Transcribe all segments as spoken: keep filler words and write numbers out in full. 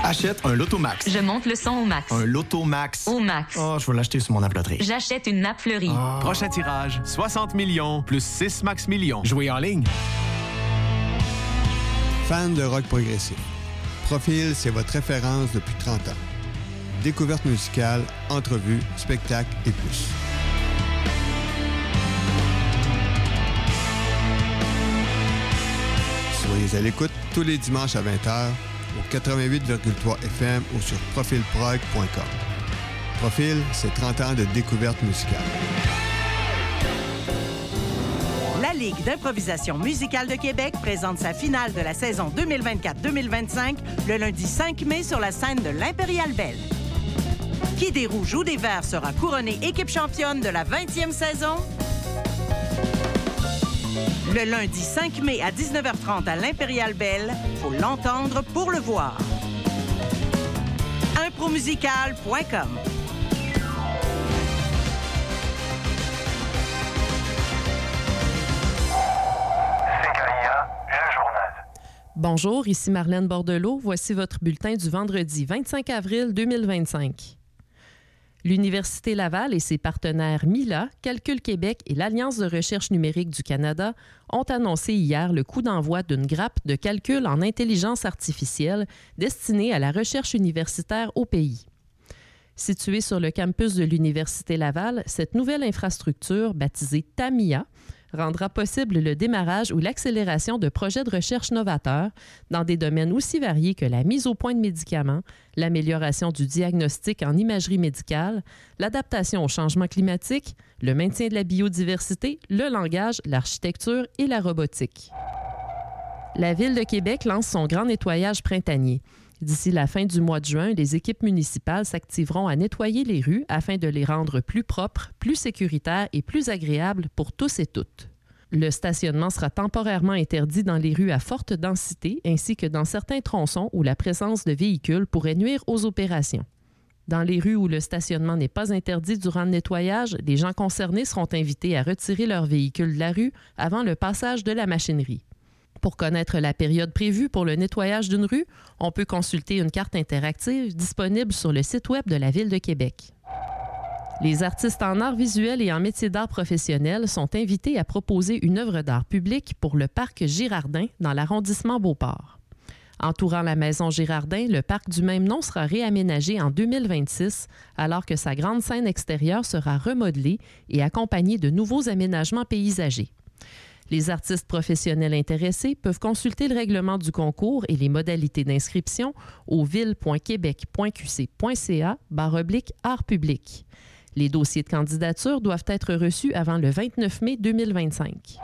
Achète un Lotomax. Je monte le son au max. Un Lotomax. Au max. Oh, je vais l'acheter sur mon app loterie. J'achète une nappe fleurie. Oh. Prochain tirage, soixante millions plus six max millions. Jouez en ligne. Fan de rock progressif. Profil, c'est votre référence depuis trente ans. Découverte musicale, entrevues, spectacles et plus. Soyez à l'écoute tous les dimanches à vingt heures au quatre-vingt-huit virgule trois F M ou sur profil prog point com. Profil, c'est trente ans de découverte musicale. La Ligue d'improvisation musicale de Québec présente sa finale de la saison deux mille vingt-quatre deux mille vingt-cinq le lundi cinq mai sur la scène de l'Impérial Belle. Qui des rouges ou des verts sera couronné équipe championne de la vingtième saison? Le lundi cinq mai à dix-neuf heures trente à l'Impérial Belle, faut l'entendre pour le voir. impromusical point com. Bonjour, ici Marlène Bordelot. Voici votre bulletin du vendredi vingt-cinq avril deux mille vingt-cinq. L'Université Laval et ses partenaires Mila, Calcul Québec et l'Alliance de recherche numérique du Canada ont annoncé hier le coup d'envoi d'une grappe de calcul en intelligence artificielle destinée à la recherche universitaire au pays. Située sur le campus de l'Université Laval, cette nouvelle infrastructure, baptisée TAMIA, rendra possible le démarrage ou l'accélération de projets de recherche novateurs dans des domaines aussi variés que la mise au point de médicaments, l'amélioration du diagnostic en imagerie médicale, l'adaptation au changement climatique, le maintien de la biodiversité, le langage, l'architecture et la robotique. La Ville de Québec lance son grand nettoyage printanier. D'ici la fin du mois de juin, les équipes municipales s'activeront à nettoyer les rues afin de les rendre plus propres, plus sécuritaires et plus agréables pour tous et toutes. Le stationnement sera temporairement interdit dans les rues à forte densité ainsi que dans certains tronçons où la présence de véhicules pourrait nuire aux opérations. Dans les rues où le stationnement n'est pas interdit durant le nettoyage, les gens concernés seront invités à retirer leurs véhicules de la rue avant le passage de la machinerie. Pour connaître la période prévue pour le nettoyage d'une rue, on peut consulter une carte interactive disponible sur le site web de la Ville de Québec. Les artistes en art visuel et en métier d'art professionnel sont invités à proposer une œuvre d'art publique pour le parc Girardin dans l'arrondissement Beauport. Entourant la maison Girardin, le parc du même nom sera réaménagé en deux mille vingt-six, alors que sa grande scène extérieure sera remodelée et accompagnée de nouveaux aménagements paysagers. Les artistes professionnels intéressés peuvent consulter le règlement du concours et les modalités d'inscription au ville point québec point q c point c a barre oblique art public. Les dossiers de candidature doivent être reçus avant le vingt-neuf mai deux mille vingt-cinq.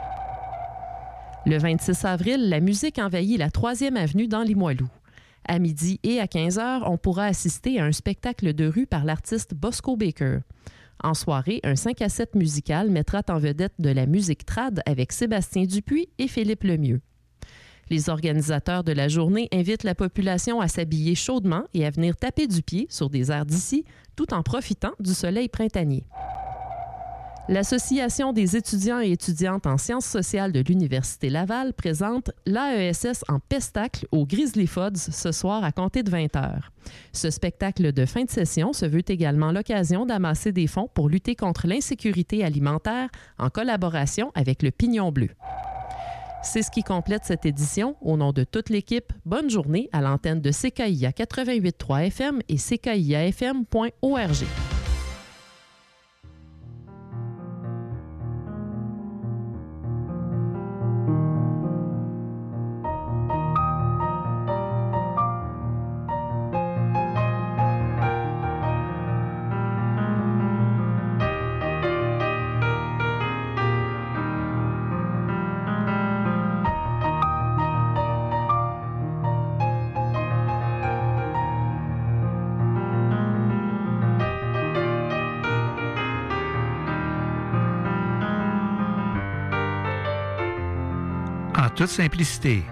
Le vingt-six avril, la musique envahit la troisième avenue dans Limoilou. À midi et à quinze heures, on pourra assister à un spectacle de rue par l'artiste Bosco Baker. En soirée, un cinq à sept musical mettra en vedette de la musique trad avec Sébastien Dupuis et Philippe Lemieux. Les organisateurs de la journée invitent la population à s'habiller chaudement et à venir taper du pied sur des airs d'ici, tout en profitant du soleil printanier. L'Association des étudiants et étudiantes en sciences sociales de l'Université Laval présente l'A E S S en pestacle au Grizzly Foods ce soir à compter de vingt heures. Ce spectacle de fin de session se veut également l'occasion d'amasser des fonds pour lutter contre l'insécurité alimentaire en collaboration avec le Pignon Bleu. C'est ce qui complète cette édition. Au nom de toute l'équipe, bonne journée à l'antenne de C K I A quatre-vingt-huit virgule trois F M et c k i a f m point org. En toute simplicité.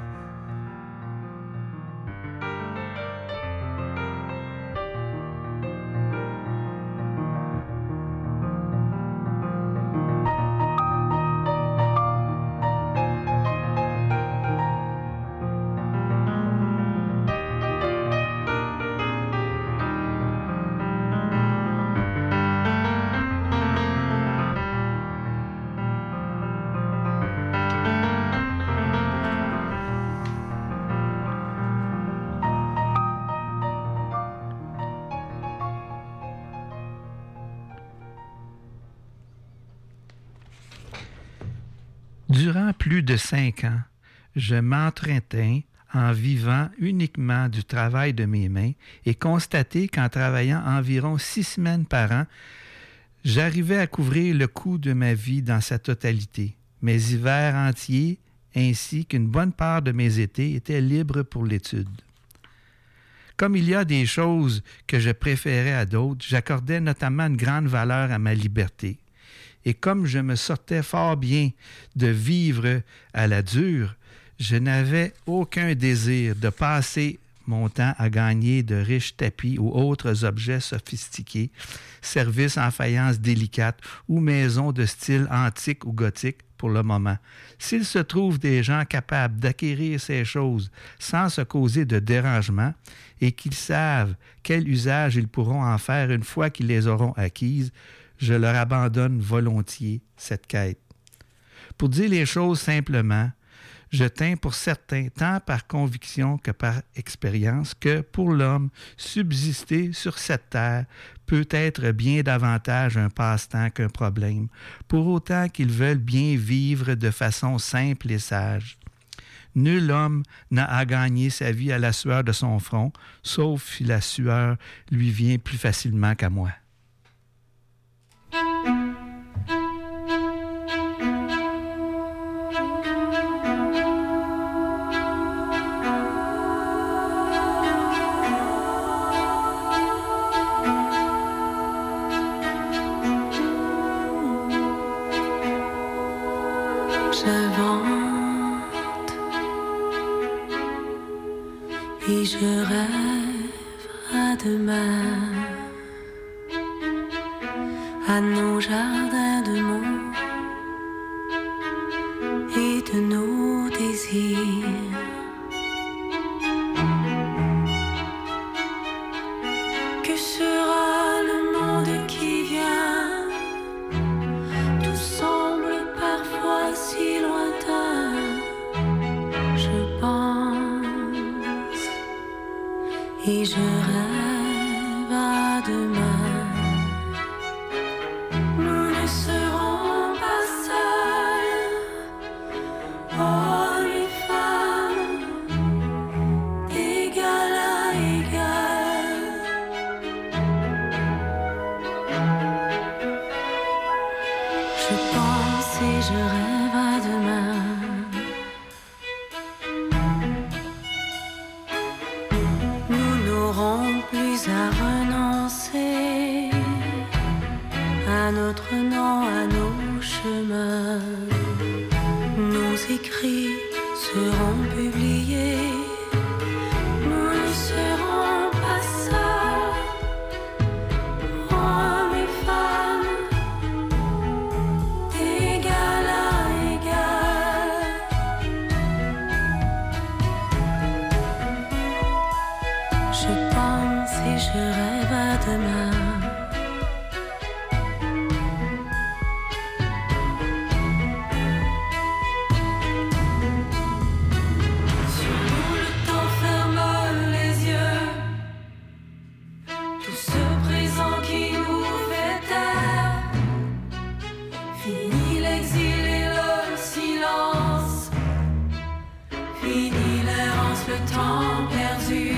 Durant plus de cinq ans, je m'entretins en vivant uniquement du travail de mes mains et constaté qu'en travaillant environ six semaines par an, j'arrivais à couvrir le coût de ma vie dans sa totalité. Mes hivers entiers ainsi qu'une bonne part de mes étés étaient libres pour l'étude. Comme il y a des choses que je préférais à d'autres, j'accordais notamment une grande valeur à ma liberté. Et comme je me sortais fort bien de vivre à la dure, je n'avais aucun désir de passer mon temps à gagner de riches tapis ou autres objets sophistiqués, services en faïence délicate ou maisons de style antique ou gothique pour le moment. S'il se trouve des gens capables d'acquérir ces choses sans se causer de dérangement et qu'ils savent quel usage ils pourront en faire une fois qu'ils les auront acquises, je leur abandonne volontiers cette quête. Pour dire les choses simplement, je tins pour certain, tant par conviction que par expérience, que pour l'homme, subsister sur cette terre peut être bien davantage un passe-temps qu'un problème, pour autant qu'ils veulent bien vivre de façon simple et sage. Nul homme n'a à gagner sa vie à la sueur de son front, sauf si la sueur lui vient plus facilement qu'à moi. Et je rêve à demain, à nos jardins de mots et de nos désirs. Que sera le monde qui vient? Tout semble parfois si lointain. Je pense et je rêve à demain. Nous ne serons pas seuls, hommes et femmes, d'égal à égal. Je pense et je rêve à demain. Plus à renoncer à notre nom, à nos chemins. Nos écrits seront publiés. Nous ne serons pas seuls, hommes et femmes, d'égal à égal. Je pense et je rêve à demain. Sur nous le temps ferme les yeux. Tout ce présent qui nous fait taire. Fini l'exil et le silence. Fini l'errance, le temps perdu.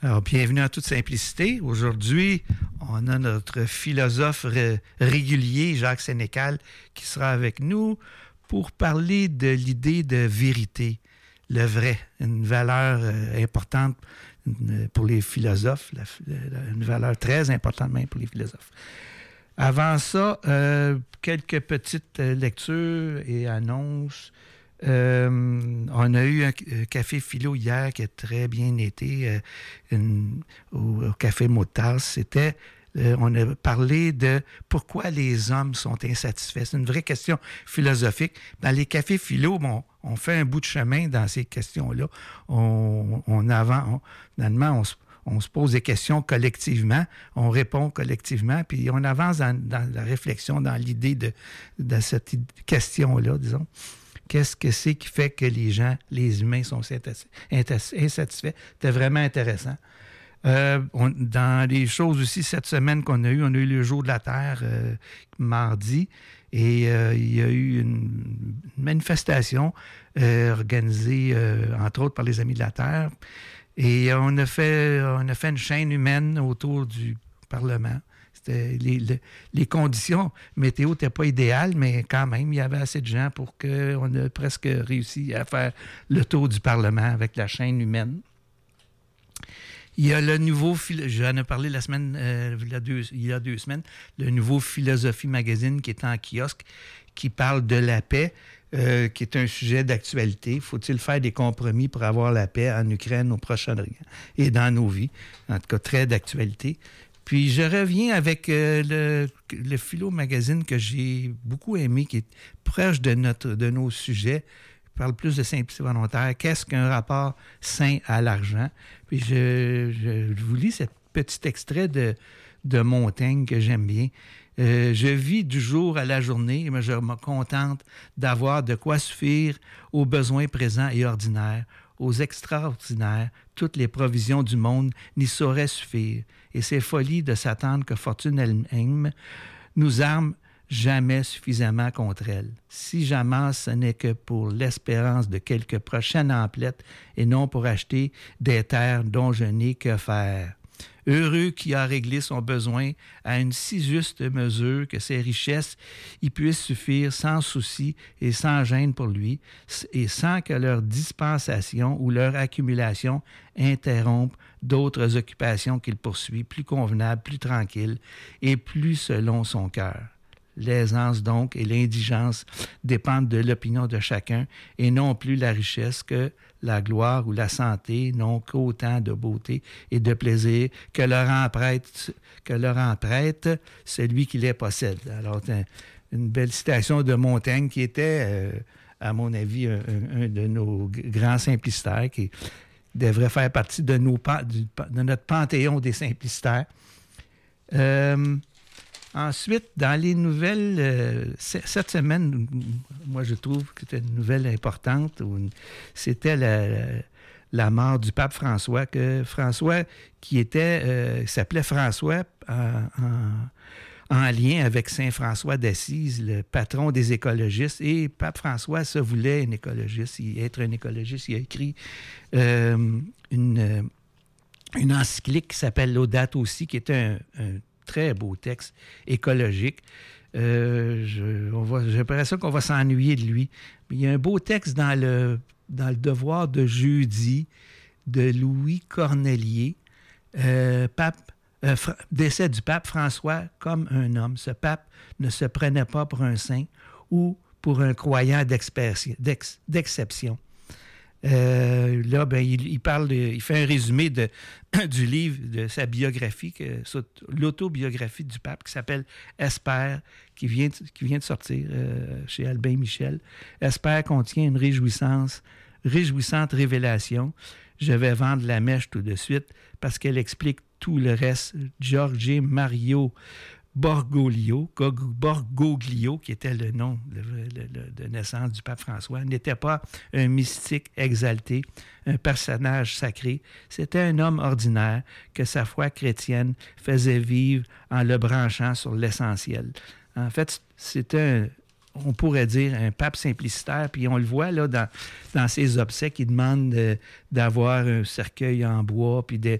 Alors, bienvenue à toute simplicité. Aujourd'hui, on a notre philosophe ré- régulier, Jacques Sénécal, qui sera avec nous pour parler de l'idée de vérité, le vrai, une valeur euh, importante une, pour les philosophes, la, la, une valeur très importante même pour les philosophes. Avant ça, euh, quelques petites lectures et annonces. Euh, on a eu un café philo hier qui a très bien été euh, une, au, au café Motas. C'était, euh, on a parlé de pourquoi les hommes sont insatisfaits. C'est une vraie question philosophique. Dans les cafés philo, bon, on fait un bout de chemin dans ces questions-là. On, on avance, on, finalement, on se On se pose des questions collectivement, on répond collectivement, puis on avance dans, dans la réflexion, dans l'idée de, de cette question-là, disons. Qu'est-ce que c'est qui fait que les gens, les humains sont insatisfaits? C'était vraiment intéressant. Euh, on, dans les choses aussi, cette semaine qu'on a eues, on a eu le Jour de la Terre euh, mardi, et euh, il y a eu une, une manifestation euh, organisée, euh, entre autres, par les Amis de la Terre. Et on a fait, on a fait une chaîne humaine autour du Parlement. C'était les, les, les conditions météo n'étaient pas idéales, mais quand même, il y avait assez de gens pour qu'on ait presque réussi à faire le tour du Parlement avec la chaîne humaine. Il y a le nouveau, j'en ai parlé la semaine, euh, il, y a deux, il y a deux semaines, le nouveau Philosophie Magazine qui est en kiosque, qui parle de la paix. Euh, qui est un sujet d'actualité. Faut-il faire des compromis pour avoir la paix en Ukraine, au Proche-Orient et dans nos vies? En tout cas, très d'actualité. Puis je reviens avec euh, le, le Philo Magazine que j'ai beaucoup aimé, qui est proche de, notre, de nos sujets. Il parle plus de simplicité volontaire. Qu'est-ce qu'un rapport sain à l'argent? Puis je, je, je vous lis ce petit extrait de, de Montaigne que j'aime bien. Euh, je vis du jour à la journée, mais je me contente d'avoir de quoi suffire aux besoins présents et ordinaires, aux extraordinaires. Toutes les provisions du monde n'y sauraient suffire. Et c'est folie de s'attendre que fortune elle-même nous arme jamais suffisamment contre elle. Si j'amasse, ce n'est que pour l'espérance de quelques prochaines emplettes et non pour acheter des terres dont je n'ai que faire. Heureux qui a réglé son besoin à une si juste mesure que ses richesses y puissent suffire sans souci et sans gêne pour lui, et sans que leur dispensation ou leur accumulation interrompe d'autres occupations qu'il poursuit, plus convenables, plus tranquilles et plus selon son cœur. L'aisance donc et l'indigence dépendent de l'opinion de chacun et non plus la richesse que la gloire ou la santé n'ont qu'autant de beauté et de plaisir que leur en prête, que leur en prête celui qui les possède. Alors, une belle citation de Montaigne qui était, euh, à mon avis, un, un de nos grands simplicitaires qui devrait faire partie de, nos, de notre panthéon des simplicitaires. Euh, Ensuite, dans les nouvelles, euh, cette semaine, moi je trouve que c'était une nouvelle importante. C'était la, la, la mort du pape François, que François, qui était, euh, s'appelait François en, en, en lien avec Saint François d'Assise, le patron des écologistes. Et pape François se voulait un écologiste, il, être un écologiste. Il a écrit euh, une, une encyclique qui s'appelle Laudato Si, qui est un, un très beau texte écologique. Euh, je, on va, j'ai l'impression qu'on va s'ennuyer de lui. Mais il y a un beau texte dans le, dans le Devoir de jeudi de Louis Cornelier, euh, pape, euh, fr- décès du pape François comme un homme. Ce pape ne se prenait pas pour un saint ou pour un croyant d'ex- d'exception. Euh, là, ben, il, il parle, de, il fait un résumé de, du livre, de sa biographie, que, l'autobiographie du pape, qui s'appelle Espère, qui vient, qui vient de sortir euh, chez Albin Michel. Espère contient une réjouissance, réjouissante révélation. Je vais vendre la mèche tout de suite parce qu'elle explique tout le reste. Giorgio Mario Borgoglio, Borgoglio, qui était le nom le, le, le, de naissance du pape François, n'était pas un mystique exalté, un personnage sacré. C'était un homme ordinaire que sa foi chrétienne faisait vivre en le branchant sur l'essentiel. En fait, c'était un, on pourrait dire, un pape simplicitaire, puis on le voit là dans, dans ses obsèques, il demande de, d'avoir un cercueil en bois, puis de...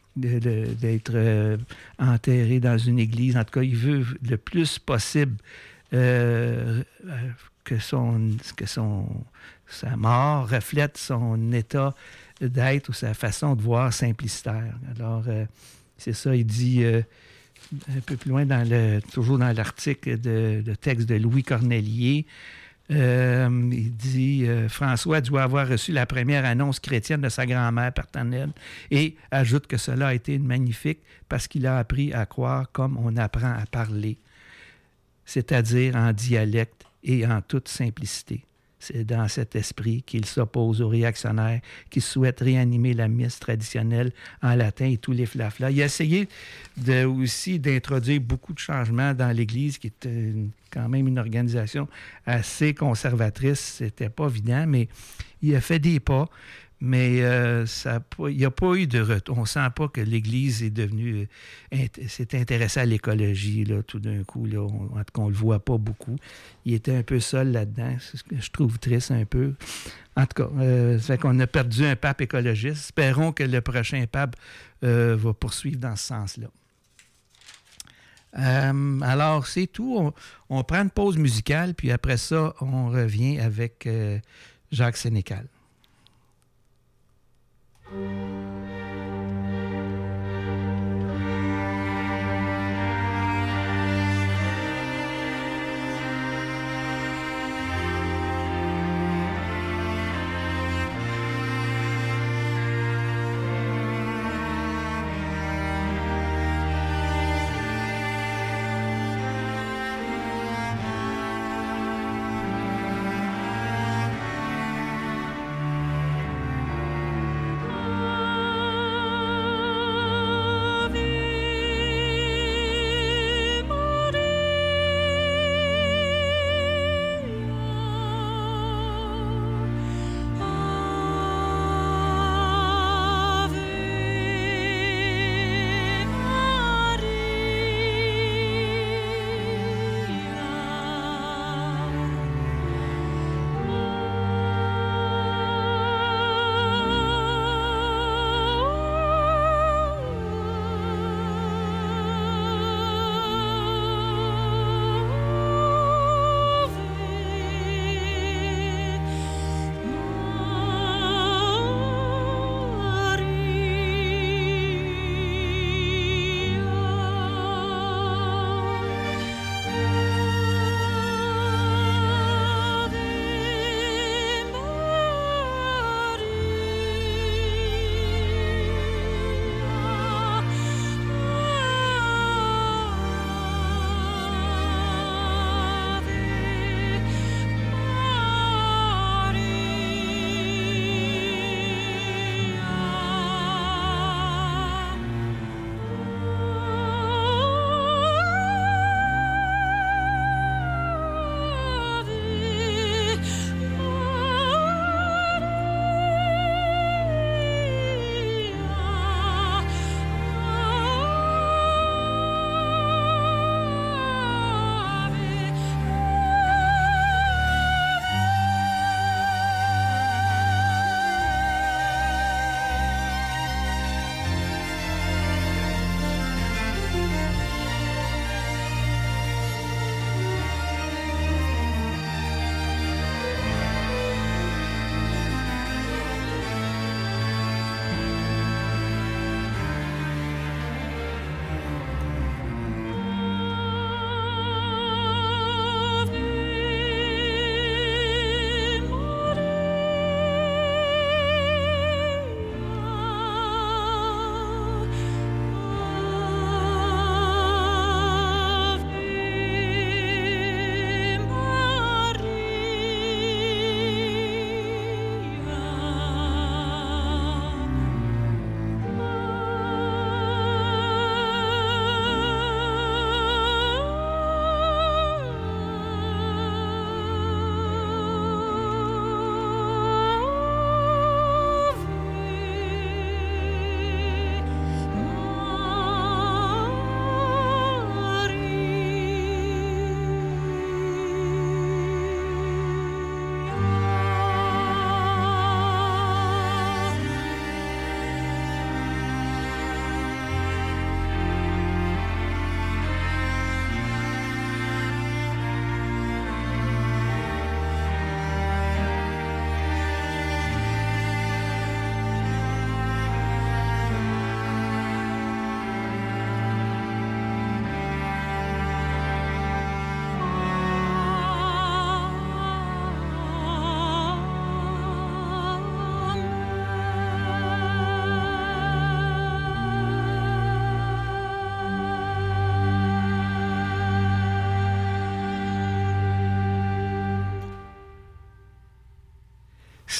de, de, d'être euh, enterré dans une église. En tout cas, il veut le plus possible euh, que, son, que son, sa mort reflète son état d'être ou sa façon de voir simplicitaire. Alors, euh, c'est ça, il dit euh, un peu plus loin, dans le, toujours dans l'article de, de texte de Louis Cornelier, euh, il dit euh, « François doit avoir reçu la première annonce chrétienne de sa grand-mère paternelle et ajoute que cela a été magnifique parce qu'il a appris à croire comme on apprend à parler, c'est-à-dire en dialecte et en toute simplicité. » C'est dans cet esprit qu'il s'oppose aux réactionnaires qui souhaitent réanimer la messe traditionnelle en latin et tous les flaflas. Il a essayé de, aussi d'introduire beaucoup de changements dans l'Église, qui est une, quand même une organisation assez conservatrice. C'était pas évident, mais il a fait des pas. Mais euh, ça a pas, il n'y a pas eu de retour. On ne sent pas que l'Église est devenue... Euh, s'est intéressée à l'écologie, là, tout d'un coup. Là, on, en tout cas, on ne le voit pas beaucoup. Il était un peu seul là-dedans. C'est ce que je trouve triste un peu. En tout cas, euh, ça fait qu'on a perdu un pape écologiste. Espérons que le prochain pape euh, va poursuivre dans ce sens-là. Euh, alors, c'est tout. On, on prend une pause musicale, puis après ça, on revient avec euh, Jacques Sénécal. Oh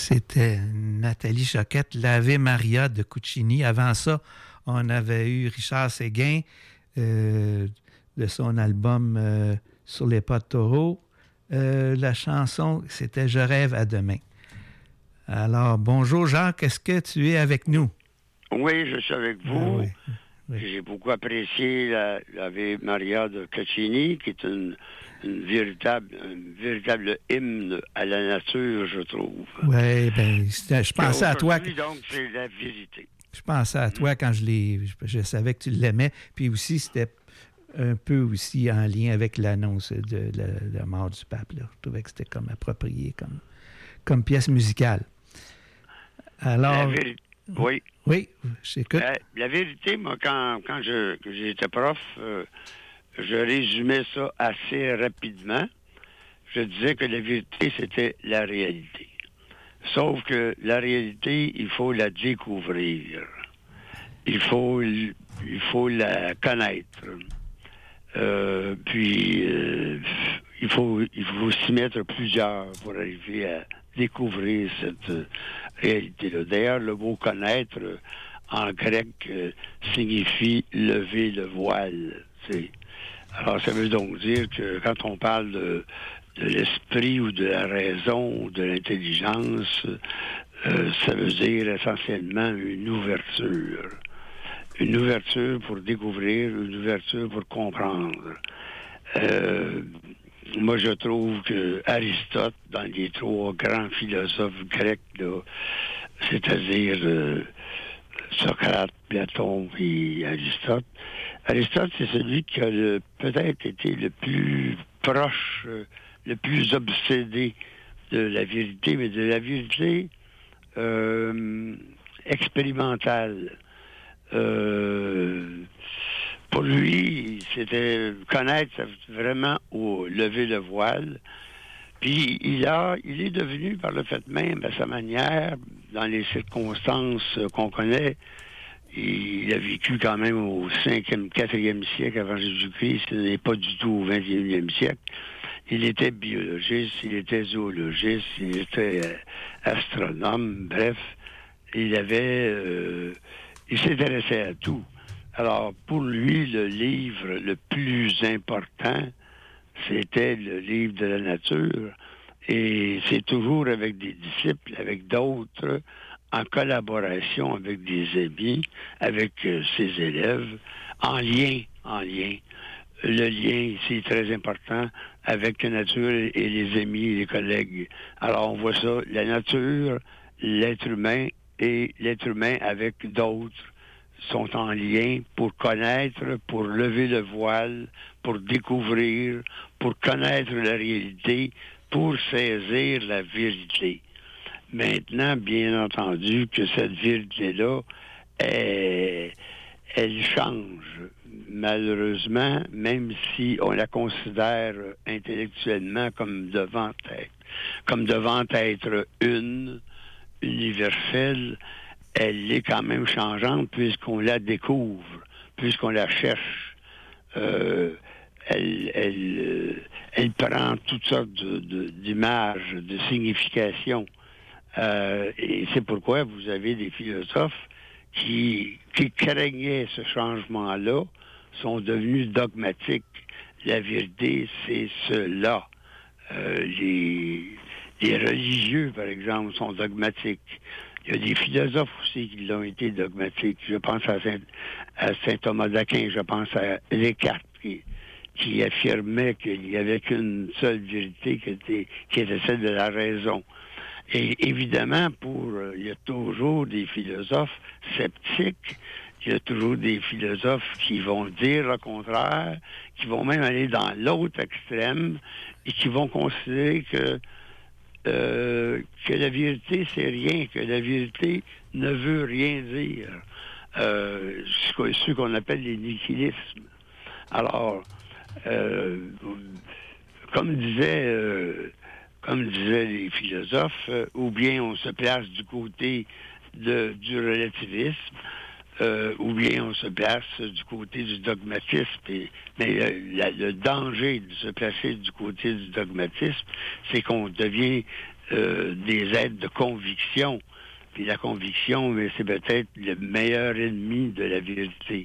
C'était Nathalie Choquette, l'Ave Maria de Cuccini. Avant ça, on avait eu Richard Séguin euh, de son album euh, Sur les pas de taureau. Euh, la chanson, c'était Je rêve à demain. Alors, bonjour Jacques, est-ce que tu es avec nous? Oui, je suis avec vous. Ah oui, oui. J'ai beaucoup apprécié la, l'Ave Maria de Cuccini, qui est une, une véritable, un véritable hymne à la nature, je trouve. Oui, bien, je pensais à toi. Donc, c'est la vérité. Je pensais à toi quand je l'ai. Je, je savais que tu l'aimais. Puis aussi, c'était un peu aussi en lien avec l'annonce de la, la mort du pape. Là. Je trouvais que c'était comme approprié comme, comme pièce musicale. Alors. La véri- oui. Oui, j'écoute. La, la vérité, moi, quand, quand je, que j'étais prof, euh, je résumais ça assez rapidement. Je disais que la vérité, c'était la réalité. Sauf que la réalité, il faut la découvrir. Il faut, il faut la connaître. Euh, puis, euh, il faut, il faut s'y mettre plusieurs pour arriver à découvrir cette euh, réalité-là. D'ailleurs, le mot « connaître » euh, en grec euh, signifie « lever le voile ». T'sais. Alors, ça veut donc dire que quand on parle de, de l'esprit ou de la raison ou de l'intelligence, euh, ça veut dire essentiellement une ouverture. Une ouverture pour découvrir, une ouverture pour comprendre. Euh, moi, je trouve que Aristote, dans les trois grands philosophes grecs, là, c'est-à-dire euh, Socrate, Platon et Aristote, Aristote, c'est celui qui a le, peut-être été le plus proche, euh, le plus obsédé de la vérité, mais de la vérité euh, expérimentale. Euh, pour lui, c'était connaître vraiment au lever le voile. Puis il a, il est devenu par le fait même, à sa manière, dans les circonstances qu'on connaît, il a vécu quand même au cinquième, quatrième siècle avant Jésus-Christ, ce n'est pas du tout au vingt et unième siècle. Il était biologiste, il était zoologiste, il était euh, astronome, bref, il avait, euh, il s'intéressait à tout. Alors, pour lui, le livre le plus important, c'était le livre de la nature. Et c'est toujours avec des disciples, avec d'autres, en collaboration avec des amis, avec euh, ses élèves, en lien, en lien. Le lien ici est très important avec la nature et les amis et les collègues. Alors, on voit ça, la nature, l'être humain et l'être humain avec d'autres sont en lien pour connaître, pour lever le voile, pour découvrir, pour connaître la réalité, pour saisir la vérité. Maintenant, bien entendu, que cette vérité-là, elle, elle change. Malheureusement, même si on la considère intellectuellement comme devant être, comme devant être une, universelle, elle est quand même changeante puisqu'on la découvre, puisqu'on la cherche. Euh, elle, elle, elle prend toutes sortes de, de, d'images, de significations. Euh, et c'est pourquoi vous avez des philosophes qui, qui craignaient ce changement-là, sont devenus dogmatiques. La vérité, c'est cela. Euh, les, les religieux, par exemple, sont dogmatiques. Il y a des philosophes aussi qui l'ont été dogmatiques. Je pense à Saint, à Saint Thomas d'Aquin, je pense à Descartes, qui, qui affirmait qu'il n'y avait qu'une seule vérité qui était, qui était celle de la raison. Et évidemment, pour euh, il y a toujours des philosophes sceptiques, il y a toujours des philosophes qui vont dire le contraire, qui vont même aller dans l'autre extrême et qui vont considérer que euh, que la vérité, c'est rien, que la vérité ne veut rien dire. Euh, ce qu'on appelle les nihilismes. Alors, euh, comme disait... Euh, Comme disaient les philosophes, euh, ou bien on se place du côté de, du relativisme, euh, ou bien on se place du côté du dogmatisme. Et, mais le, la, le danger de se placer du côté du dogmatisme, c'est qu'on devient euh, des êtres de conviction. Puis la conviction, mais c'est peut-être le meilleur ennemi de la vérité.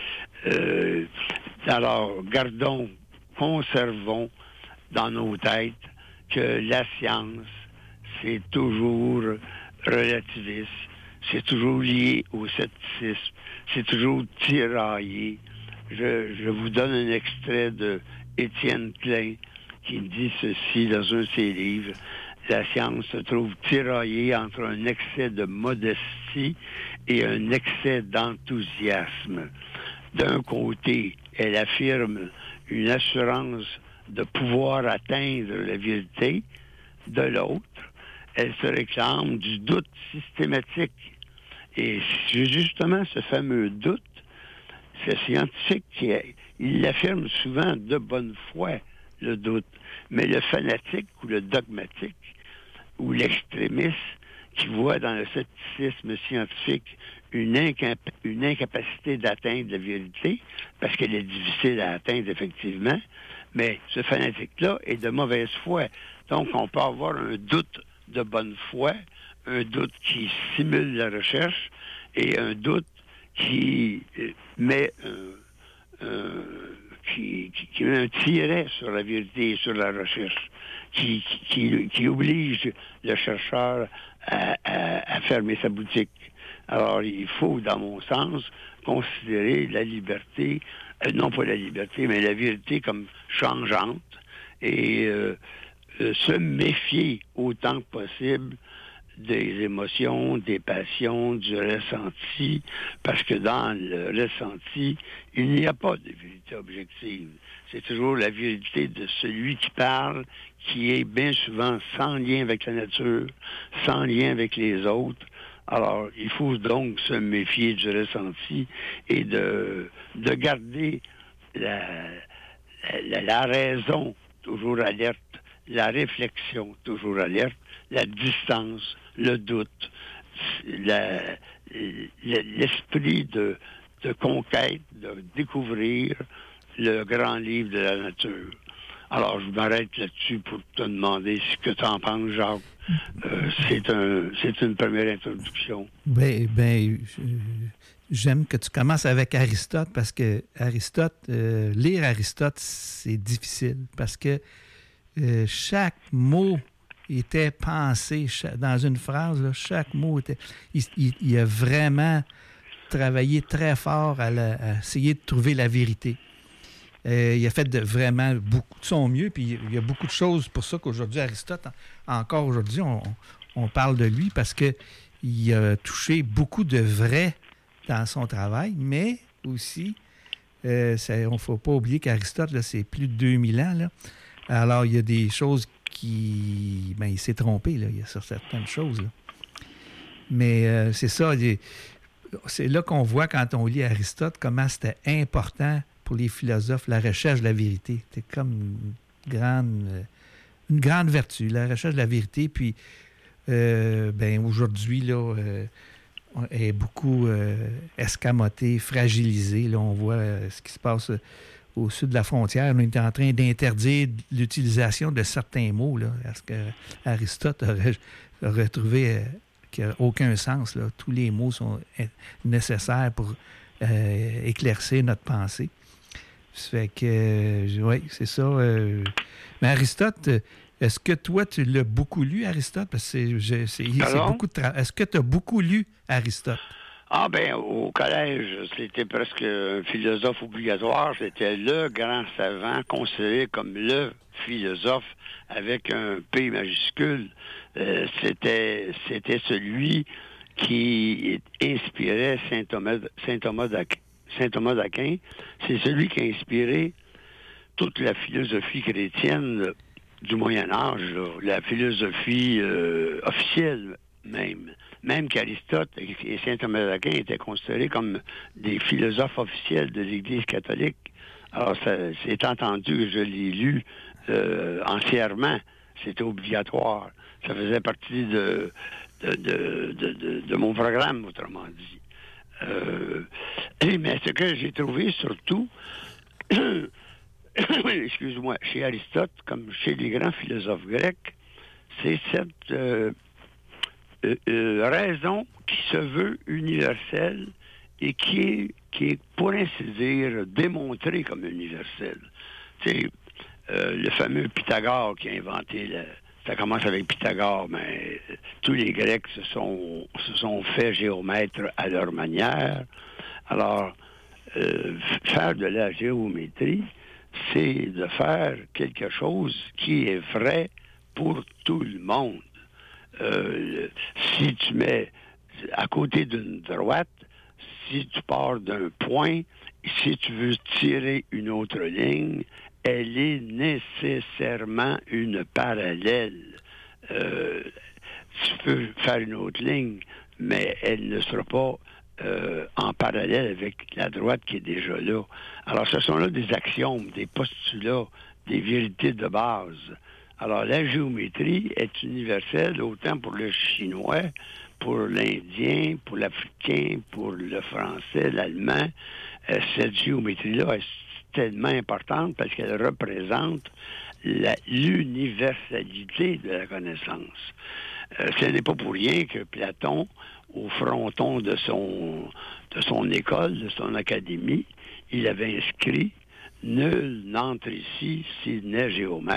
Euh, alors, gardons, conservons dans nos têtes que la science, c'est toujours relativiste, c'est toujours lié au scepticisme, c'est toujours tiraillé. Je, je vous donne un extrait de Étienne Klein qui dit ceci dans un de ses livres. La science se trouve tiraillée entre un excès de modestie et un excès d'enthousiasme. D'un côté, elle affirme une assurance de pouvoir atteindre la vérité. De l'autre, elle se réclame du doute systématique. Et c'est justement ce fameux doute, c'est scientifique qui il l'affirme souvent de bonne foi, le doute. Mais le fanatique ou le dogmatique ou l'extrémiste qui voit dans le scepticisme scientifique une, incap- une incapacité d'atteindre la vérité, parce qu'elle est difficile à atteindre effectivement, mais ce fanatique-là est de mauvaise foi. Donc, on peut avoir un doute de bonne foi, un doute qui simule la recherche et un doute qui met un, un, qui, qui, qui met un tiret sur la vérité et sur la recherche, qui, qui, qui oblige le chercheur à, à, à fermer sa boutique. Alors, il faut, dans mon sens, considérer la liberté, euh, non pas la liberté, mais la vérité comme changeante et euh, euh, se méfier autant que possible des émotions, des passions, du ressenti, parce que dans le ressenti, il n'y a pas de vérité objective. C'est toujours la vérité de celui qui parle, qui est bien souvent sans lien avec la nature, sans lien avec les autres. Alors, il faut donc se méfier du ressenti et de, de garder la, la, la raison toujours alerte, la réflexion toujours alerte, la distance, le doute, la, l'esprit de, de conquête, de découvrir le grand livre de la nature. Alors, je m'arrête là-dessus pour te demander ce que tu en penses, Jacques. Euh, c'est, un, c'est une première introduction. Ben, ben, j'aime que tu commences avec Aristote, parce que Aristote, euh, lire Aristote, c'est difficile, parce que euh, chaque mot était pensé chaque, dans une phrase, là, chaque mot était... Il, il, il a vraiment travaillé très fort à, la, à essayer de trouver la vérité. Euh, il a fait de vraiment beaucoup de son mieux, puis il y a beaucoup de choses pour ça qu'aujourd'hui, Aristote, encore aujourd'hui, on, on parle de lui parce qu'il a touché beaucoup de vrai dans son travail, mais aussi, euh, ça, on ne faut pas oublier qu'Aristote, là, c'est plus de deux mille ans. Là. Alors, il y a des choses qui... Ben, il s'est trompé, là, il y a sur certaines choses. Là. Mais euh, c'est ça, c'est là qu'on voit, quand on lit Aristote, comment c'était important pour les philosophes, la recherche de la vérité. C'est comme une grande, une grande vertu, la recherche de la vérité. Puis, euh, ben aujourd'hui, là, euh, est beaucoup euh, escamotée, fragilisée. Là, on voit euh, ce qui se passe euh, au sud de la frontière. On est en train d'interdire l'utilisation de certains mots, là, parce qu'Aristote aurait, aurait trouvé euh, qu'il n'y a aucun sens. Là. Tous les mots sont nécessaires pour euh, éclaircir notre pensée. Ça fait que, euh, oui, c'est ça. Euh, mais Aristote, est-ce que toi, tu l'as beaucoup lu, Aristote? Parce que c'est, je, c'est, c'est beaucoup de travail. Est-ce que tu as beaucoup lu Aristote? Ah, bien, au collège, c'était presque un philosophe obligatoire. C'était le grand savant, considéré comme le philosophe avec un P majuscule. Euh, c'était, c'était celui qui inspirait saint Thomas, saint Thomas d'Aquin. Saint Thomas d'Aquin, c'est celui qui a inspiré toute la philosophie chrétienne du Moyen Âge, là, la philosophie euh, officielle même. Même qu'Aristote et Saint Thomas d'Aquin étaient considérés comme des philosophes officiels de l'Église catholique. Alors, ça, c'est entendu que je l'ai lu euh, entièrement. C'était obligatoire. Ça faisait partie de, de, de, de, de, de mon programme, autrement dit. Euh, mais ce que j'ai trouvé surtout, excuse-moi, chez Aristote, comme chez les grands philosophes grecs, c'est cette euh, euh, euh, raison qui se veut universelle et qui est, qui est, pour ainsi dire, démontrée comme universelle. Tu sais, euh, le fameux Pythagore qui a inventé le... Ça commence avec Pythagore, mais tous les Grecs se sont, se sont fait géomètres à leur manière. Alors, euh, faire de la géométrie, c'est de faire quelque chose qui est vrai pour tout le monde. Euh, si tu mets à côté d'une droite, si tu pars d'un point, si tu veux tirer une autre ligne, elle est nécessairement une parallèle. Euh, tu peux faire une autre ligne, mais elle ne sera pas euh, en parallèle avec la droite qui est déjà là. Alors, ce sont là des axiomes, des postulats, des vérités de base. Alors, la géométrie est universelle autant pour le chinois, pour l'Indien, pour l'Africain, pour le Français, l'Allemand. Euh, cette géométrie-là est tellement importante parce qu'elle représente la, l'universalité de la connaissance. Euh, ce n'est pas pour rien que Platon, au fronton de son, de son école, de son académie, il avait inscrit « Nul n'entre ici s'il n'est géomètre ».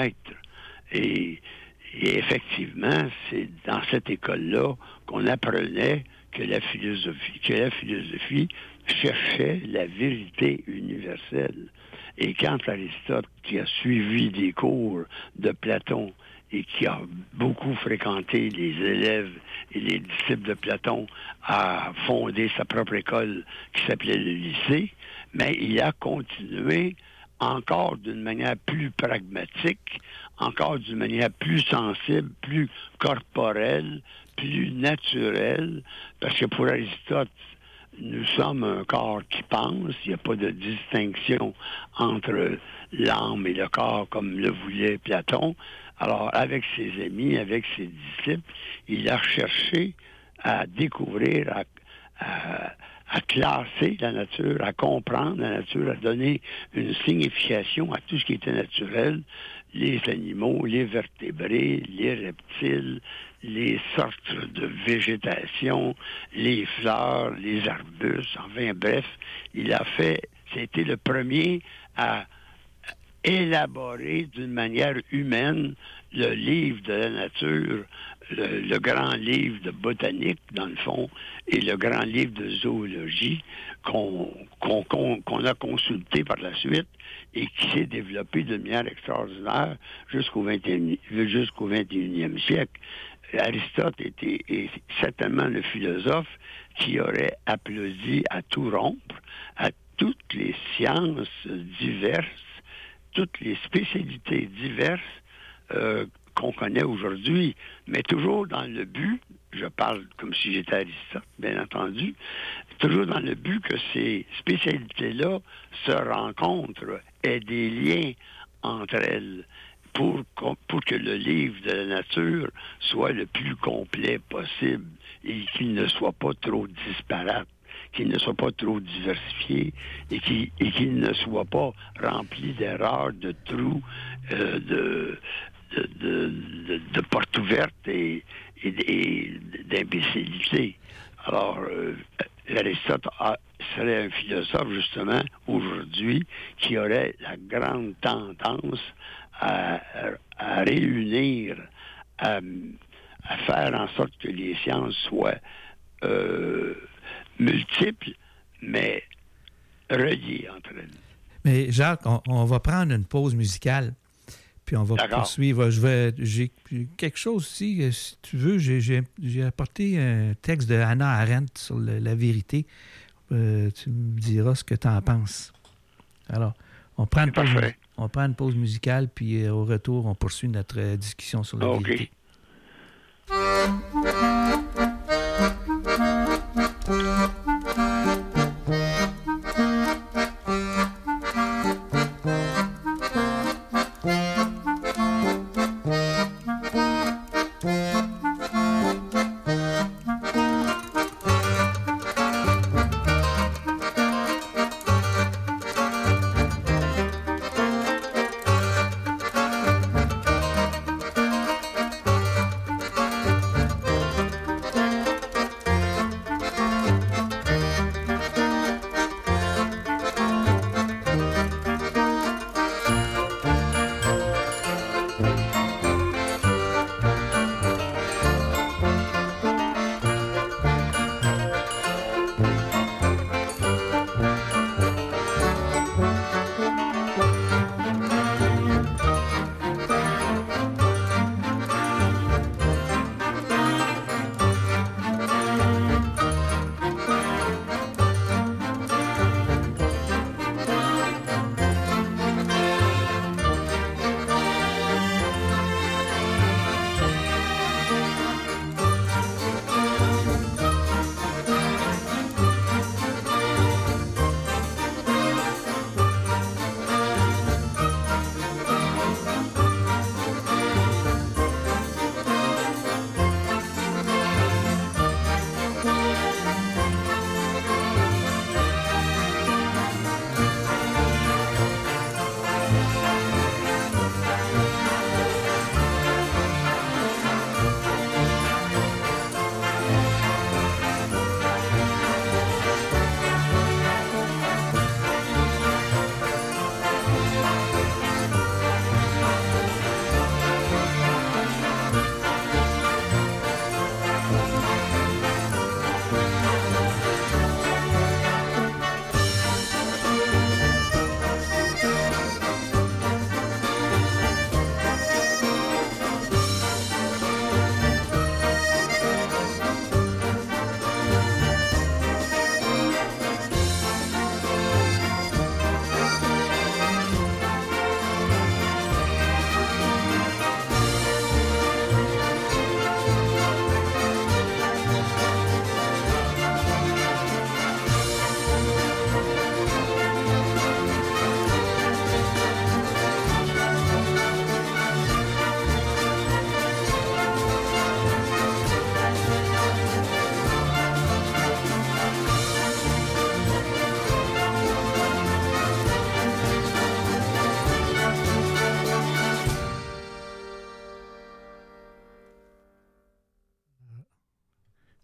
Et, et effectivement, c'est dans cette école-là qu'on apprenait que la philosophie, que la philosophie cherchait la vérité universelle. Et quand Aristote, qui a suivi des cours de Platon et qui a beaucoup fréquenté les élèves et les disciples de Platon, a fondé sa propre école qui s'appelait le lycée, mais il a continué encore d'une manière plus pragmatique, encore d'une manière plus sensible, plus corporelle, plus naturelle, parce que pour Aristote, nous sommes un corps qui pense, il n'y a pas de distinction entre l'âme et le corps comme le voulait Platon. Alors, avec ses amis, avec ses disciples, il a cherché à découvrir, à, à, à classer la nature, à comprendre la nature, à donner une signification à tout ce qui était naturel, les animaux, les vertébrés, les reptiles, les sortes de végétation, les fleurs, les arbustes, enfin bref, il a fait, c'était le premier à élaborer d'une manière humaine le livre de la nature, le, le grand livre de botanique, dans le fond, et le grand livre de zoologie qu'on, qu'on, qu'on, qu'on a consulté par la suite et qui s'est développé de manière extraordinaire jusqu'au vingt et un, jusqu'au vingt et unième siècle. Aristote était est certainement le philosophe qui aurait applaudi à tout rompre, à toutes les sciences diverses, toutes les spécialités diverses euh, qu'on connaît aujourd'hui, mais toujours dans le but, je parle comme si j'étais Aristote, bien entendu, toujours dans le but que ces spécialités-là se rencontrent, aient des liens entre elles, pour, pour que le livre de la nature soit le plus complet possible et qu'il ne soit pas trop disparate, qu'il ne soit pas trop diversifié et qu'il, et qu'il ne soit pas rempli d'erreurs, de trous, euh, de, de, de, de, de portes ouvertes et, et, et d'imbécilité. Alors, euh, Aristote a, serait un philosophe, justement, aujourd'hui, qui aurait la grande tendance à, à réunir, à, à faire en sorte que les sciences soient euh, multiples, mais reliées entre elles. Mais Jacques, on, on va prendre une pause musicale, puis on va D'accord. poursuivre. Je vais, j'ai, j'ai quelque chose aussi, si tu veux, j'ai, j'ai, j'ai apporté un texte de Hannah Arendt sur le, la vérité. Euh, tu me diras ce que tu en penses. Alors, on prend, une pause, on prend une pause musicale, puis euh, au retour, on poursuit notre euh, discussion sur la okay. vérité.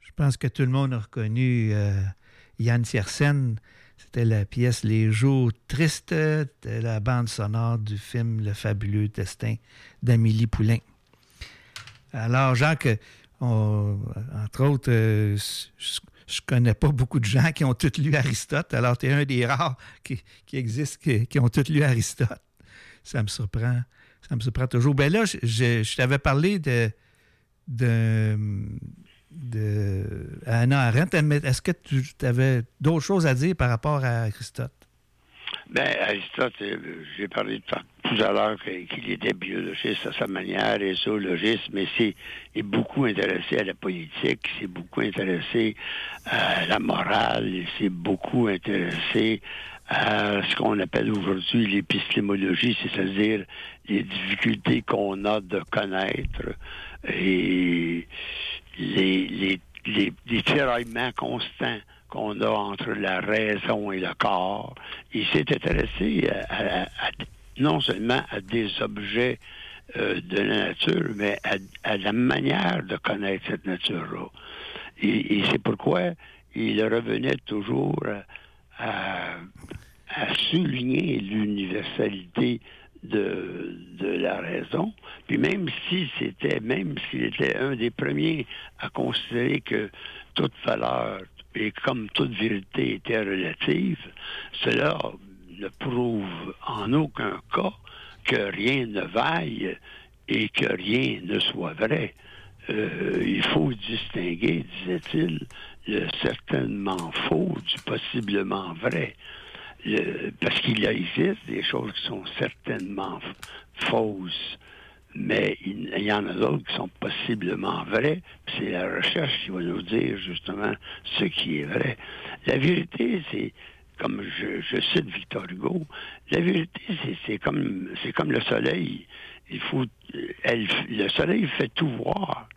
Je pense que tout le monde a reconnu euh, Yann Tiersen. C'était la pièce Les jours tristes de la bande sonore du film Le fabuleux destin d'Amélie Poulain. Alors, Jacques, on, entre autres, euh, je ne connais pas beaucoup de gens qui ont tous lu Aristote. Alors, tu es un des rares qui, qui existent qui, qui ont tous lu Aristote. Ça me surprend. Ça me surprend toujours. Ben là, je, je, je t'avais parlé de... de de Hannah Arendt. Est-ce que tu avais d'autres choses à dire par rapport à Aristote? Bien, Aristote, j'ai parlé de tout à l'heure qu'il était biologiste à sa manière et zoologiste, mais c'est il est beaucoup intéressé à la politique, il s'est beaucoup intéressé à la morale, il s'est beaucoup intéressé à ce qu'on appelle aujourd'hui l'épistémologie, c'est-à-dire les difficultés qu'on a de connaître et les, les, les, les tiraillements constants qu'on a entre la raison et le corps. Il s'est intéressé à, à, à, non seulement à des objets euh, de la nature, mais à, à la manière de connaître cette nature-là. Et, et c'est pourquoi il revenait toujours à, à souligner l'universalité de, de la raison. Puis même si c'était, même s'il était un des premiers à considérer que toute valeur et comme toute vérité était relative, cela ne prouve en aucun cas que rien ne vaille et que rien ne soit vrai. Euh, il faut distinguer, disait-il, le certainement faux du possiblement vrai. Le, parce qu'il existe des choses qui sont certainement f- fausses, mais il, il y en a d'autres qui sont possiblement vraies. C'est la recherche qui va nous dire justement ce qui est vrai. La vérité, c'est, comme je, je cite Victor Hugo, la vérité, c'est, c'est comme c'est comme le soleil. Il faut, elle, le soleil fait tout voir,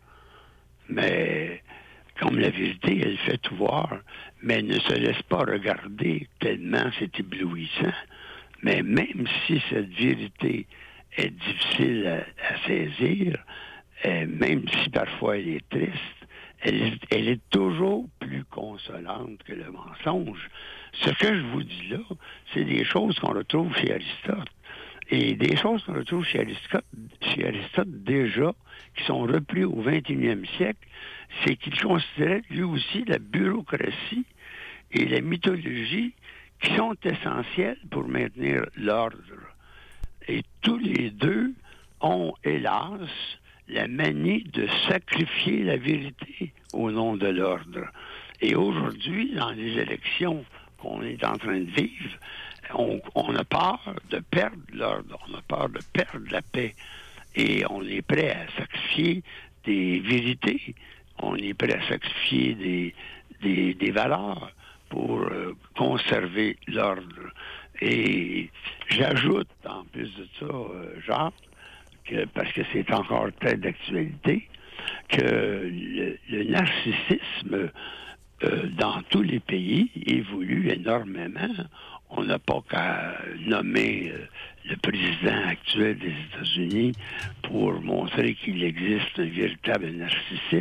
mais comme la vérité, elle fait tout voir, mais elle ne se laisse pas regarder tellement c'est éblouissant. Mais même si cette vérité est difficile à, à saisir, euh, même si parfois elle est triste, elle, elle est toujours plus consolante que le mensonge. Ce que je vous dis là, c'est des choses qu'on retrouve chez Aristote. Et des choses qu'on retrouve chez Aristote, chez Aristote déjà, qui sont repris au vingt et unième siècle, c'est qu'il considérait lui aussi la bureaucratie et la mythologie qui sont essentielles pour maintenir l'ordre. Et tous les deux ont, hélas, la manie de sacrifier la vérité au nom de l'ordre. Et aujourd'hui, dans les élections qu'on est en train de vivre, on, on a peur de perdre l'ordre, on a peur de perdre la paix. Et on est prêt à sacrifier des vérités, on est prêt à sacrifier des, des, des valeurs pour euh, conserver l'ordre. Et j'ajoute, en plus de ça, euh, Jacques, que, parce que c'est encore très d'actualité, que le, le narcissisme euh, dans tous les pays évolue énormément. On n'a pas qu'à nommer euh, le président actuel des États-Unis pour montrer qu'il existe un véritable narcissisme.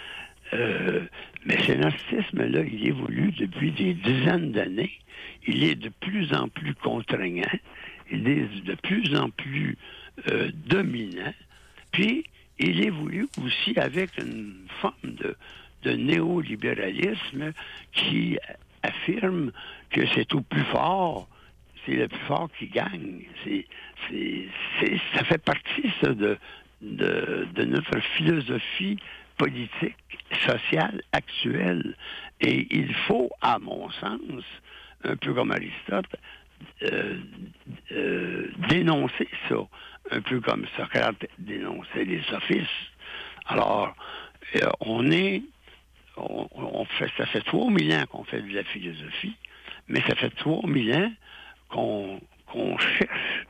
Euh, mais ce narcissisme-là, il évolue depuis des dizaines d'années. Il est de plus en plus contraignant. Il est de plus en plus euh, dominant. Puis, il évolue aussi avec une forme de, de néolibéralisme qui affirme que c'est au plus fort, c'est le plus fort qui gagne. C'est, c'est, c'est, ça fait partie, ça, de, de, de notre philosophie politique, sociale, actuelle. Et il faut, à mon sens, un peu comme Aristote, euh, euh, dénoncer ça, un peu comme Socrate dénonçait les sophistes. Alors, euh, on est, on, on fait, ça fait trois mille ans qu'on fait de la philosophie, mais ça fait trois mille ans qu'on, qu'on cherche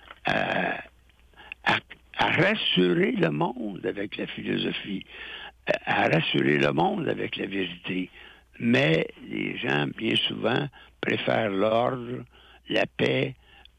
à, à, à rassurer le monde avec la philosophie, à, à rassurer le monde avec la vérité. Mais les gens, bien souvent, préfèrent l'ordre, la paix,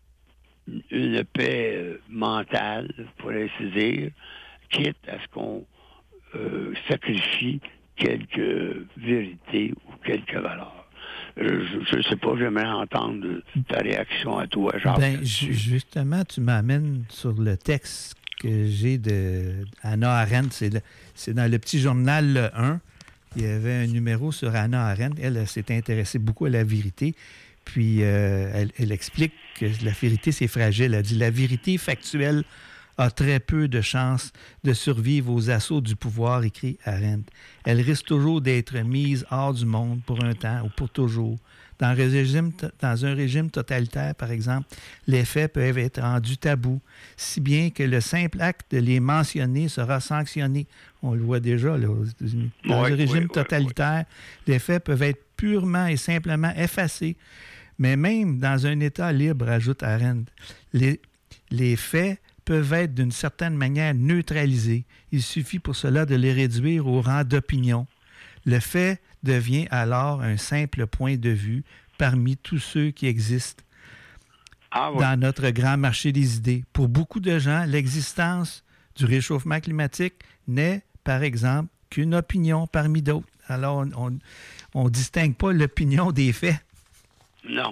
une paix euh, mentale, pour ainsi dire, quitte à ce qu'on euh, sacrifie quelques vérités ou quelques valeurs. Je ne sais pas, j'aimerais entendre ta réaction à toi, Jacques. Ben, ju- justement, tu m'amènes sur le texte que j'ai de Hannah Arendt. C'est, le- c'est dans le petit journal Le un. Il y avait un numéro sur Hannah Arendt. Elle, elle s'est intéressée beaucoup à la vérité. Puis, euh, elle, elle explique que la vérité, c'est fragile. Elle dit « La vérité factuelle a très peu de chances de survivre aux assauts du pouvoir », écrit Arendt. Elle risque toujours d'être mise hors du monde pour un temps ou pour toujours. Dans un régime, dans un régime totalitaire, par exemple, les faits peuvent être rendus tabous, si bien que le simple acte de les mentionner sera sanctionné. On le voit déjà là, aux États-Unis. Dans Oui, un régime oui, totalitaire, oui. les faits peuvent être purement et simplement effacés. Mais même dans un État libre, ajoute Arendt, les, les faits peuvent être d'une certaine manière neutralisés. Il suffit pour cela de les réduire au rang d'opinion. Le fait devient alors un simple point de vue parmi tous ceux qui existent ah, oui. dans notre grand marché des idées. Pour beaucoup de gens, l'existence du réchauffement climatique n'est, par exemple, qu'une opinion parmi d'autres. Alors, on ne distingue pas l'opinion des faits. Non.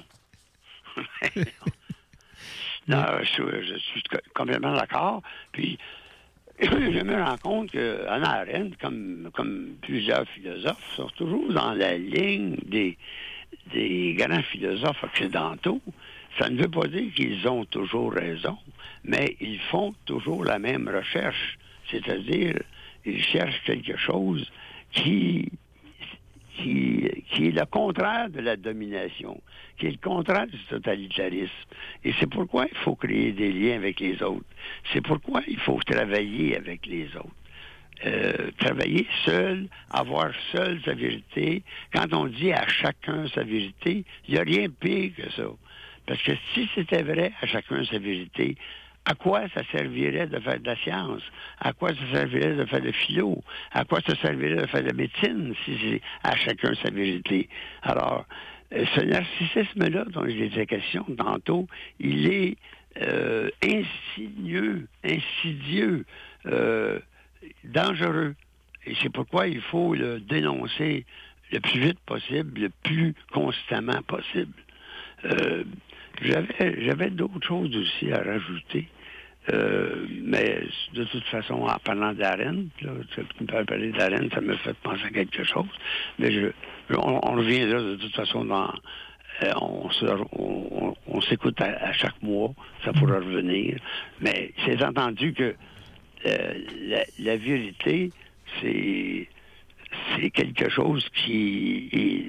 non, je, je suis complètement d'accord. Puis, je me rends compte que Hannah Arendt, comme, comme plusieurs philosophes, sont toujours dans la ligne des, des grands philosophes occidentaux. Ça ne veut pas dire qu'ils ont toujours raison, mais ils font toujours la même recherche. C'est-à-dire, ils cherchent quelque chose qui, qui, qui est le contraire de la domination, qui est le contraire du totalitarisme. Et c'est pourquoi il faut créer des liens avec les autres. C'est pourquoi il faut travailler avec les autres. Euh, travailler seul, avoir seul sa vérité. Quand on dit à chacun sa vérité, il n'y a rien de pire que ça. Parce que si c'était vrai à chacun sa vérité, à quoi ça servirait de faire de la science? À quoi ça servirait de faire de philo? À quoi ça servirait de faire de la médecine si c'est à chacun sa vérité? Alors, ce narcissisme-là dont il était question tantôt, il est euh, insidieux, insidieux, euh, dangereux. Et c'est pourquoi il faut le dénoncer le plus vite possible, le plus constamment possible. Euh, j'avais, j'avais d'autres choses aussi à rajouter. Euh, mais de toute façon, en parlant d'Arendt, là, tu me peux parler d'Arendt, ça me fait penser à quelque chose. Mais je, on, on reviendra de toute façon dans... Euh, on, se, on, on s'écoute à, à chaque mois, ça pourra revenir. Mais c'est entendu que euh, la, la vérité, c'est, c'est quelque chose qui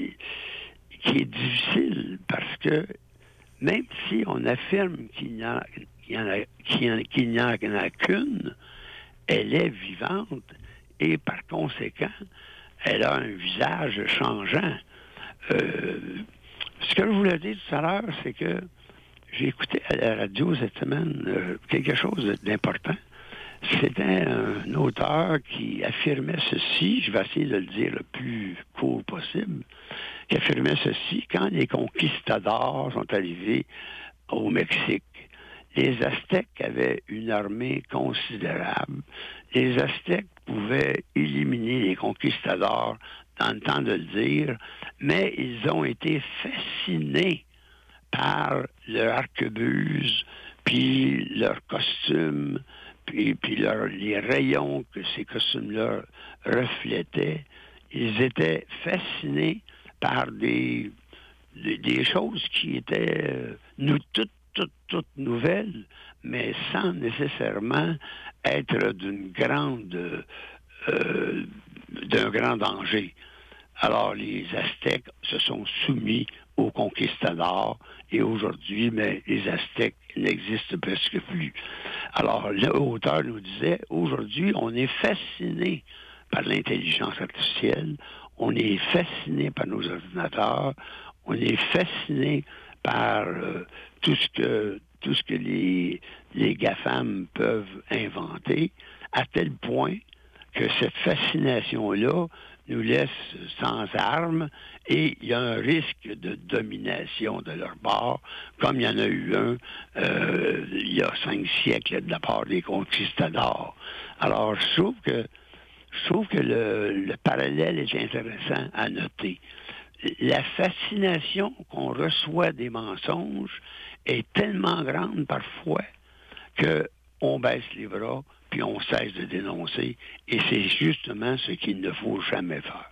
est, qui est difficile parce que même si on affirme qu'il n'y a, qu'il y en a, qu'il n'y en a, qu'il n'y en a qu'une, elle est vivante et par conséquent, elle a un visage changeant. Euh, ce que je voulais dire tout à l'heure, c'est que j'ai écouté à la radio cette semaine euh, quelque chose d'important. C'était un auteur qui affirmait ceci, je vais essayer de le dire le plus court possible, qui affirmait ceci: quand les conquistadors sont arrivés au Mexique, les Aztèques avaient une armée considérable. Les Aztèques pouvaient éliminer les conquistadors dans le temps de le dire, mais ils ont été fascinés par leur arquebuse, puis leur costume, puis, puis leur, les rayons que ces costumes-là reflétaient. Ils étaient fascinés par des, des, des choses qui étaient euh, nous toutes, toutes, toutes nouvelles, mais sans nécessairement être d'une grande, euh, d'un grand danger. Alors, les Aztèques se sont soumis aux conquistadors et aujourd'hui, mais les Aztèques n'existent presque plus. Alors, l'auteur nous disait, aujourd'hui, on est fasciné par l'intelligence artificielle, on est fasciné par nos ordinateurs, on est fasciné par euh, tout ce que tout ce que les, les GAFAM peuvent inventer, à tel point que cette fascination-là nous laisse sans armes et il y a un risque de domination de leur part, comme il y en a eu un euh, il y a cinq siècles de la part des conquistadors. Alors, je trouve que je trouve que le, le parallèle est intéressant à noter. La fascination qu'on reçoit des mensonges est tellement grande parfois qu'on baisse les bras puis on cesse de dénoncer. Et c'est justement ce qu'il ne faut jamais faire.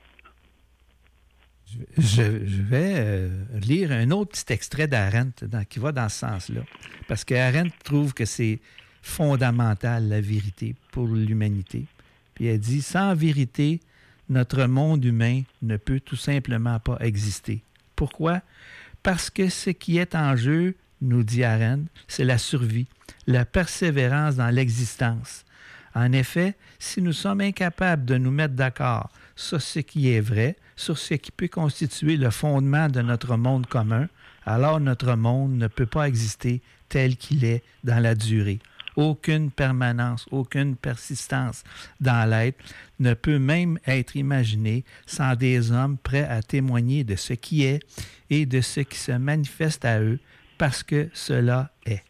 Je, je vais euh, lire un autre petit extrait d'Arendt dans, qui va dans ce sens-là. Parce qu'Arendt trouve que c'est fondamental, la vérité, pour l'humanité. Puis elle dit, sans vérité, notre monde humain ne peut tout simplement pas exister. Pourquoi? Parce que ce qui est en jeu, nous dit Arendt, c'est la survie, la persévérance dans l'existence. En effet, si nous sommes incapables de nous mettre d'accord sur ce qui est vrai, sur ce qui peut constituer le fondement de notre monde commun, alors notre monde ne peut pas exister tel qu'il est dans la durée. Aucune permanence, aucune persistance dans l'être ne peut même être imaginée sans des hommes prêts à témoigner de ce qui est et de ce qui se manifeste à eux, parce que cela est.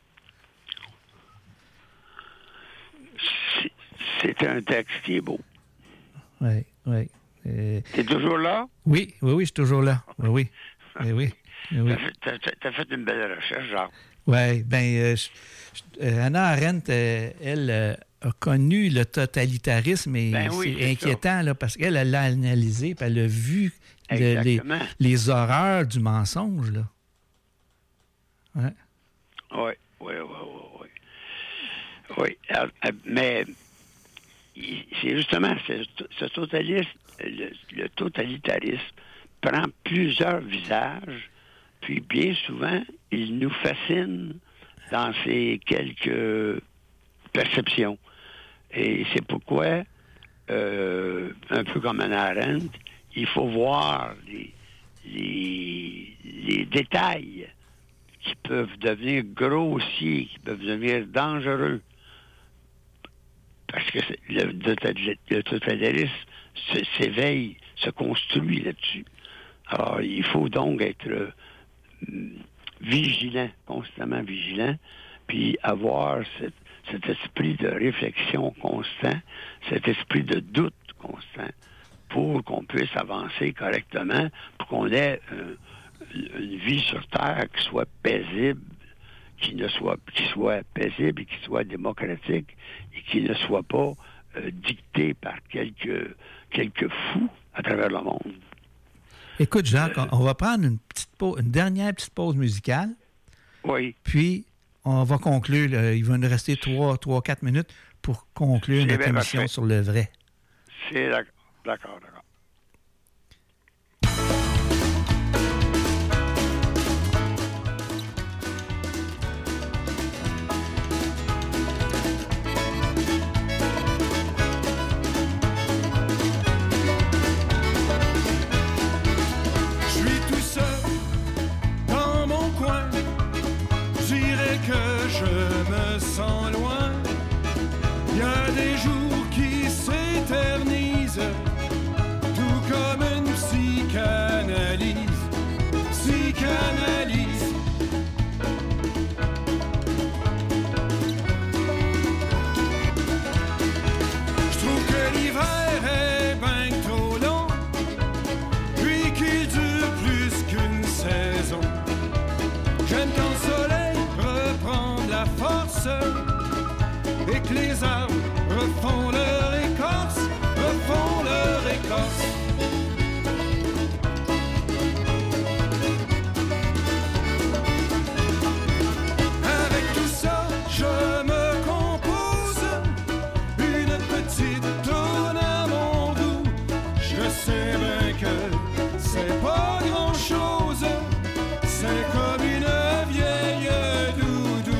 C'est, c'est un texte qui est beau. Oui, oui. Euh... T'es toujours là? Oui, oui, oui, je suis toujours là. Oui, oui. oui, oui, oui. T'as, fait, t'as fait une belle recherche, Jacques. Oui, bien, euh, euh, Hannah Arendt, euh, elle euh, a connu le totalitarisme et ben oui, c'est, c'est inquiétant là, parce qu'elle elle l'a analysé puis elle a vu le, les, les horreurs du mensonge. Là. Ouais. Oui, oui, oui, oui. Oui, oui. Alors, mais c'est justement ce, ce totalisme, le, le totalitarisme prend plusieurs visages, puis bien souvent, il nous fascine dans ces quelques perceptions. Et c'est pourquoi, euh, un peu comme Hannah Arendt, il faut voir les, les, les détails qui peuvent devenir grossiers, qui peuvent devenir dangereux. Parce que le, le totalitarisme s'éveille, se construit là-dessus. Alors, il faut donc être euh, vigilant, constamment vigilant, puis avoir cette, cet esprit de réflexion constant, cet esprit de doute constant, pour qu'on puisse avancer correctement, pour qu'on ait euh, une vie sur Terre qui soit paisible, qui ne soit, qui soit paisible et qui soit démocratique et qui ne soit pas euh, dictée par quelques, quelques fous à travers le monde. Écoute, Jacques, euh, on va prendre une petite pause, une dernière petite pause musicale. Oui. Puis, on va conclure. Là, il va nous rester trois, trois, quatre minutes pour conclure C'est notre émission parfait. sur le vrai. C'est d'accord, d'accord, d'accord. Et que les arbres refont leur écorce, refont leur écorce. Avec tout ça, je me compose une petite tourne à mon goût. Je sais bien que c'est pas grand-chose, c'est comme une vieille doudou.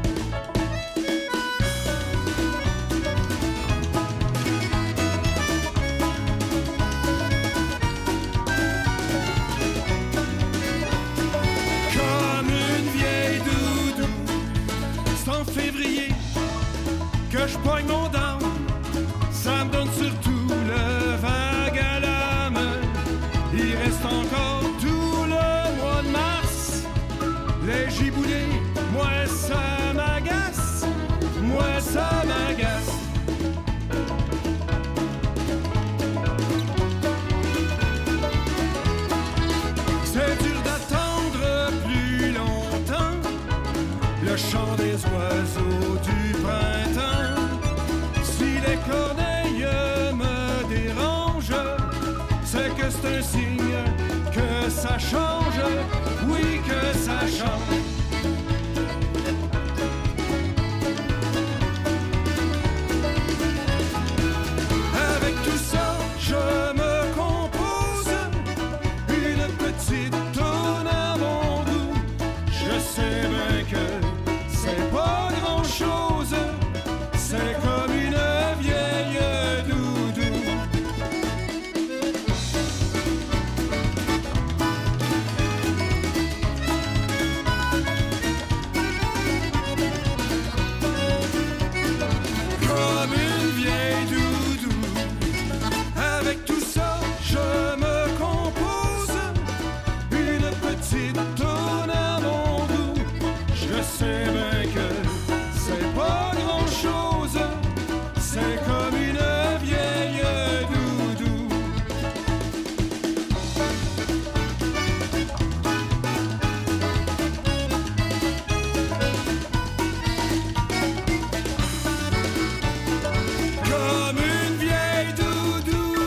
Que je poigne mon dent, ça me donne surtout le vague à l'âme. Il reste encore tout le mois de mars. Les giboulées, moi ça m'agace, moi ça m'agace. le chant des oiseaux du printemps. Si les corneilles me dérangent, c'est que c'est un signe que ça change, oui que ça change. Avec tout ça, je me compose une petite tourne à mon goût. Je sais bien que c'est pas grand-chose, c'est comme une vieille doudou. Comme une vieille doudou. Avec tout ça, je me compose une petite tourne à mon goût. Je sais bien que c'est pas grand-chose, c'est comme une vieille doudou. Comme une vieille doudou.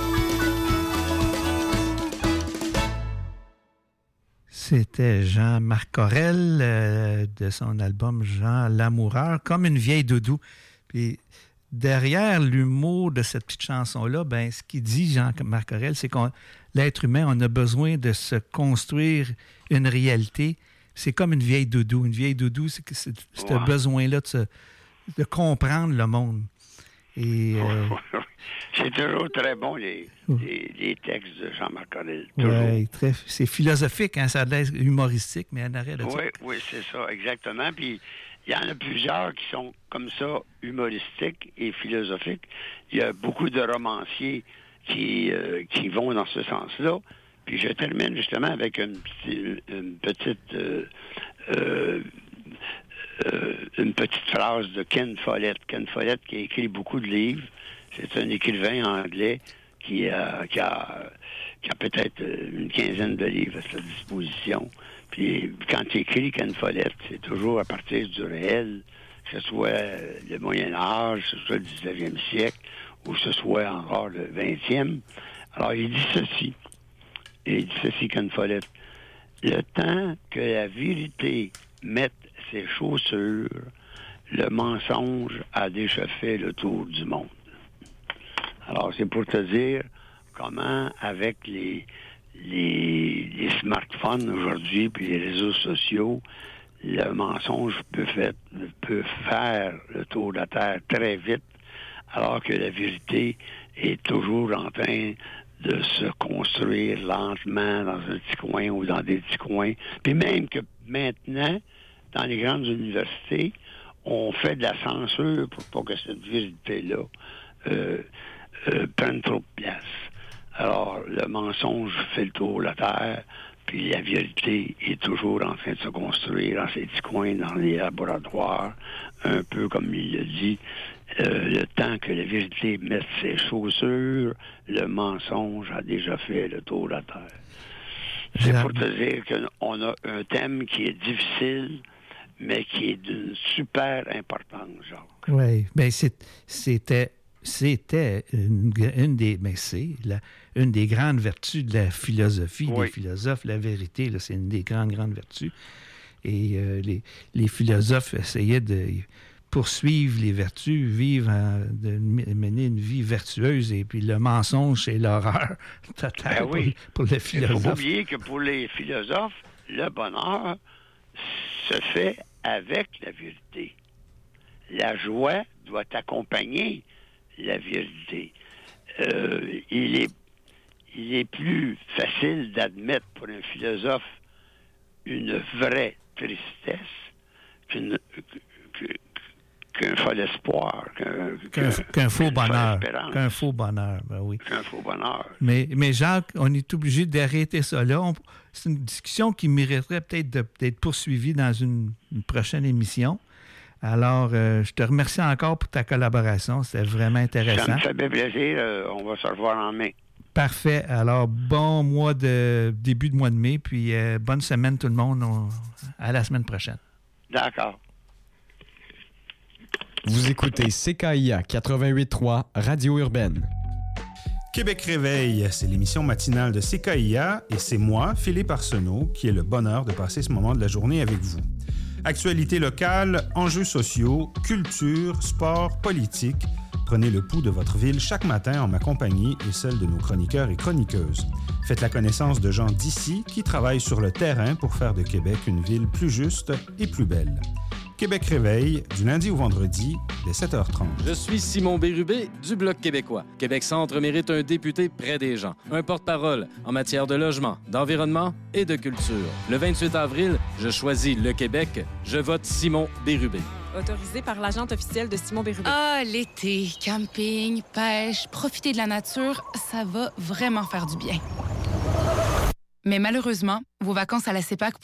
C'était Jean-Marc Correl euh, de son album Jean Lamoureur, comme une vieille doudou. Puis derrière l'humour de cette petite chanson-là, ben, ce qu'il dit, Jean-Marc Correl, c'est que l'être humain, on a besoin de se construire une réalité. C'est comme une vieille doudou. Une vieille doudou, c'est, que c'est, c'est Ouais. ce besoin-là de, se- de comprendre le monde. Et euh, C'est toujours très bon, les, les, les textes de Jean-Marc Correl. Toujours. ouais, très, c'est philosophique, hein, ça a l'air humoristique, mais en arrêt de Oui, oui, c'est ça, exactement. Puis il y en a plusieurs qui sont comme ça, humoristiques et philosophiques. Il y a beaucoup de romanciers qui, euh, qui vont dans ce sens-là. Puis je termine justement avec une, petite- une petite euh, euh, euh, une petite phrase de Ken Follett. Ken Follett qui a écrit beaucoup de livres. C'est un écrivain anglais qui a, qui a, qui a peut-être une quinzaine de livres à sa disposition. Puis quand il écrit Ken Follett, c'est toujours à partir du réel, que ce soit le Moyen Âge, que ce soit le dix-neuvième siècle, ou que ce soit encore le vingtième. Alors il dit ceci. Il dit ceci, Ken Follett. Le temps que la vérité mette ses chaussures, le mensonge a déjà fait le tour du monde. Alors, c'est pour te dire comment, avec les, les, les smartphones aujourd'hui, puis les réseaux sociaux, le mensonge peut, fait, peut faire le tour de la Terre très vite, alors que la vérité est toujours en train de se construire lentement dans un petit coin ou dans des petits coins. Puis même que maintenant, dans les grandes universités, on fait de la censure pour pas que cette vérité-là euh, euh, prenne trop de place. Alors, le mensonge fait le tour de la Terre, puis la vérité est toujours en train de se construire dans ces petits coins, dans les laboratoires, un peu comme il le dit, euh, le temps que la vérité mette ses chaussures, le mensonge a déjà fait le tour de la Terre. C'est pour te dire qu'on a un thème qui est difficile, mais qui est d'une super importance, Jacques. Oui, bien, c'est, c'était, c'était une, une des, ben c'est la, une des grandes vertus de la philosophie, Oui. des philosophes. La vérité, là, c'est une des grandes, grandes vertus. Et euh, les, les philosophes essayaient de poursuivre les vertus, vivre, en- de mener une vie vertueuse. Et puis le mensonge, c'est l'horreur totale Ben oui. pour, pour le Il ne faut pas philosophe. oublier que pour les philosophes, le bonheur se fait avec la vérité. La joie doit accompagner la vérité. Euh, il est, il est plus facile d'admettre pour un philosophe une vraie tristesse qu'une, que- qu'un fol espoir, qu'un, Qu'un, qu'un faux qu'une folle bonheur. espérance, Qu'un faux bonheur, ben oui. qu'un faux bonheur. Mais, mais Jacques, on est obligé d'arrêter ça là. On- c'est une discussion qui mériterait peut-être de- d'être poursuivie dans une, une prochaine émission. Alors, euh, je te remercie encore pour ta collaboration. C'était vraiment Ça intéressant. me fait bien plaisir. Euh, on va se revoir en mai. Parfait. Alors, bon mois de début de mois de mai, puis euh, bonne semaine tout le monde. On- à la semaine prochaine. D'accord. Vous écoutez C K I A quatre-vingt-huit trois, Radio Urbaine. Québec Réveil, c'est l'émission matinale de C K I A et c'est moi, Philippe Arsenault, qui ai le bonheur de passer ce moment de la journée avec vous. Actualités locales, enjeux sociaux, culture, sport, politique. Prenez le pouls de votre ville chaque matin en ma compagnie et celle de nos chroniqueurs et chroniqueuses. Faites la connaissance de gens d'ici qui travaillent sur le terrain pour faire de Québec une ville plus juste et plus belle. Québec Réveil, du lundi au vendredi, dès sept heures trente. Je suis Simon Bérubé, du Bloc québécois. Québec Centre mérite un député près des gens. Un porte-parole en matière de logement, d'environnement et de culture. Le vingt-huit avril, je choisis le Québec. Je vote Simon Bérubé. Autorisé par l'agente officielle de Simon Bérubé. Ah, l'été, camping, pêche, profiter de la nature, ça va vraiment faire du bien. Mais malheureusement, vos vacances à la CEPAC